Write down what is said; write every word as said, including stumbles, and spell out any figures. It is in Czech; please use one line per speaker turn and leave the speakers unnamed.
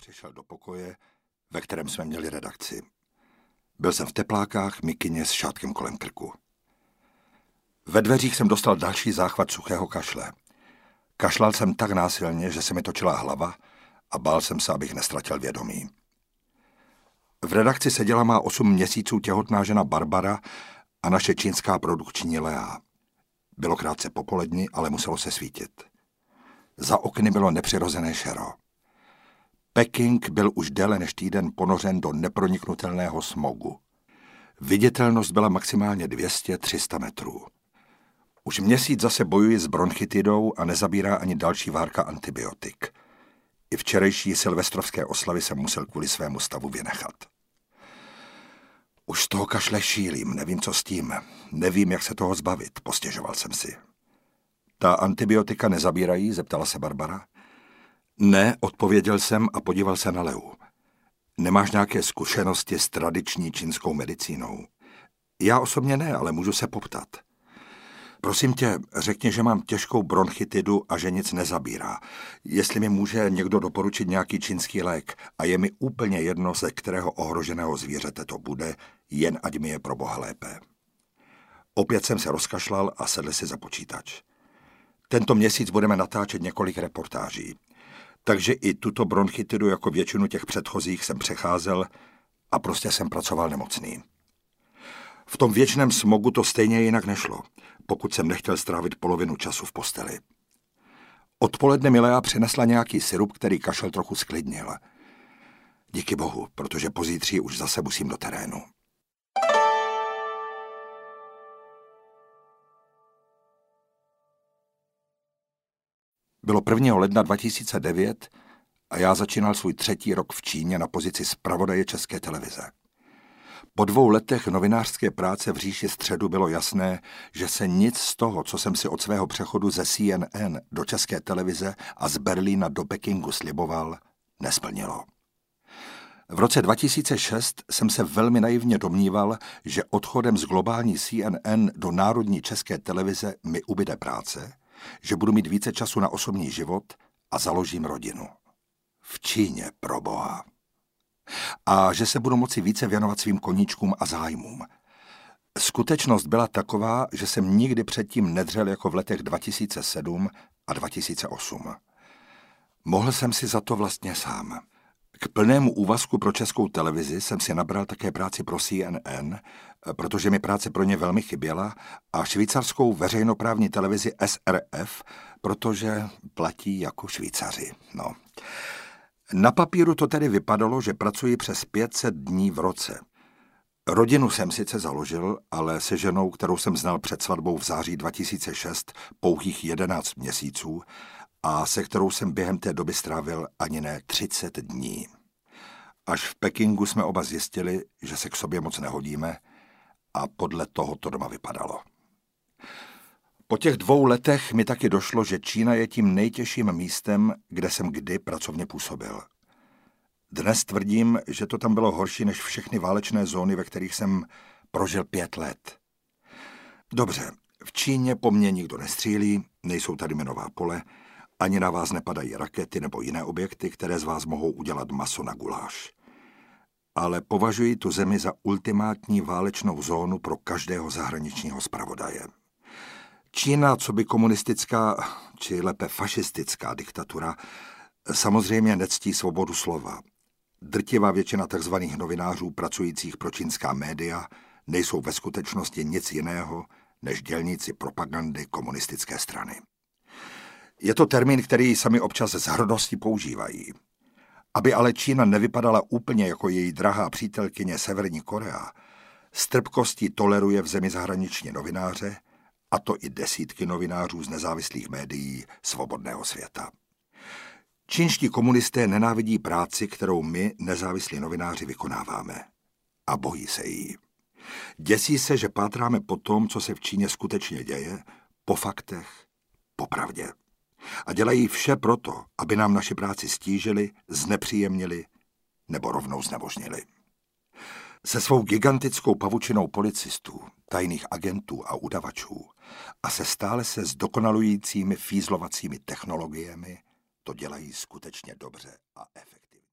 přišel do pokoje, ve kterém jsme měli redakci. Byl jsem v teplákách, mikině s šátkem kolem krku. Ve dveřích jsem dostal další záchvat suchého kašle. Kašlal jsem tak násilně, že se mi točila hlava a bál jsem se, abych nestratil vědomí. V redakci seděla má osm měsíců těhotná žena Barbara a naše čínská produkční Lea. Bylo krátce popoledni, ale muselo se svítit. Za okny bylo nepřirozené šero. Peking byl už déle než týden ponořen do neproniknutelného smogu. Viditelnost byla maximálně dvě stě až tři sta metrů. Už měsíc zase bojuji s bronchitidou a nezabírá ani další várka antibiotik. I včerejší silvestrovské oslavy jsem musel kvůli svému stavu vynechat. Už z toho kašle šílím, nevím, co s tím. Nevím, jak se toho zbavit, postěžoval jsem si. Ta antibiotika nezabírají, zeptala se Barbara. Ne, odpověděl jsem a podíval se na Leu. Nemáš nějaké zkušenosti s tradiční čínskou medicínou? Já osobně ne, ale můžu se poptat. Prosím tě, řekni, že mám těžkou bronchitidu a že nic nezabírá. Jestli mi může někdo doporučit nějaký čínský lék a je mi úplně jedno, ze kterého ohroženého zvířete to bude, jen ať mi je pro boha lépe. Opět jsem se rozkašlal a sedl si za počítač. Tento měsíc budeme natáčet několik reportáží. Takže i tuto bronchitidu jako většinu těch předchozích jsem přecházel a prostě jsem pracoval nemocný. V tom věčném smogu to stejně jinak nešlo, pokud jsem nechtěl strávit polovinu času v posteli. Odpoledne mi Lea přinesla nějaký sirup, který kašel trochu sklidnil. Díky bohu, protože pozítří už zase musím do terénu. Bylo prvního ledna dva tisíce devět a já začínal svůj třetí rok v Číně na pozici zpravodaje České televize. Po dvou letech novinářské práce v říši středu bylo jasné, že se nic z toho, co jsem si od svého přechodu ze C N N do České televize a z Berlína do Pekingu sliboval, nesplnilo. V roce dva tisíce šest jsem se velmi naivně domníval, že odchodem z globální C N N do národní České televize mi ubyde práce, že budu mít více času na osobní život a založím rodinu. V Číně, proboha. A že se budu moci více věnovat svým koníčkům a zájmům. Skutečnost byla taková, že jsem nikdy předtím nedřel jako v letech dva tisíce sedm a dva tisíce osm. Mohl jsem si za to vlastně sám. K plnému úvazku pro Českou televizi jsem si nabral také práci pro C N N, protože mi práce pro ně velmi chyběla, a švýcarskou veřejnoprávní televizi S R F, protože platí jako Švýcaři. No. Na papíru to tedy vypadalo, že pracuji přes pět set dní v roce. Rodinu jsem sice založil, ale se ženou, kterou jsem znal před svatbou v září dva tisíce šest, pouhých jedenáct měsíců, a se kterou jsem během té doby strávil ani ne třicet dní. Až v Pekingu jsme oba zjistili, že se k sobě moc nehodíme, a podle toho to doma vypadalo. Po těch dvou letech mi taky došlo, že Čína je tím nejtěžším místem, kde jsem kdy pracovně působil. Dnes tvrdím, že to tam bylo horší než všechny válečné zóny, ve kterých jsem prožil pět let. Dobře, v Číně po mně nikdo nestřílí, nejsou tady minová pole, ani na vás nepadají rakety nebo jiné objekty, které z vás mohou udělat maso na guláš. Ale považuji tu zemi za ultimátní válečnou zónu pro každého zahraničního zpravodaje. Čína, co by komunistická, či lépe fašistická diktatura, samozřejmě nectí svobodu slova. Drtivá většina tzv. Novinářů pracujících pro čínská média nejsou ve skutečnosti nic jiného než dělníci propagandy komunistické strany. Je to termín, který sami občas s hrdostí používají. Aby ale Čína nevypadala úplně jako její drahá přítelkyně Severní Korea, s trpkostí toleruje v zemi zahraniční novináře, a to i desítky novinářů z nezávislých médií svobodného světa. Čínští komunisté nenávidí práci, kterou my, nezávislí novináři, vykonáváme. A bojí se jí. Děsí se, že pátráme po tom, co se v Číně skutečně děje, po faktech, po pravdě. A dělají vše proto, aby nám naši práci stížili, znepříjemnili nebo rovnou znemožnili. Se svou gigantickou pavučinou policistů, tajných agentů a udavačů a se stále se zdokonalujícími fízlovacími technologiemi to dělají skutečně dobře a efektivně.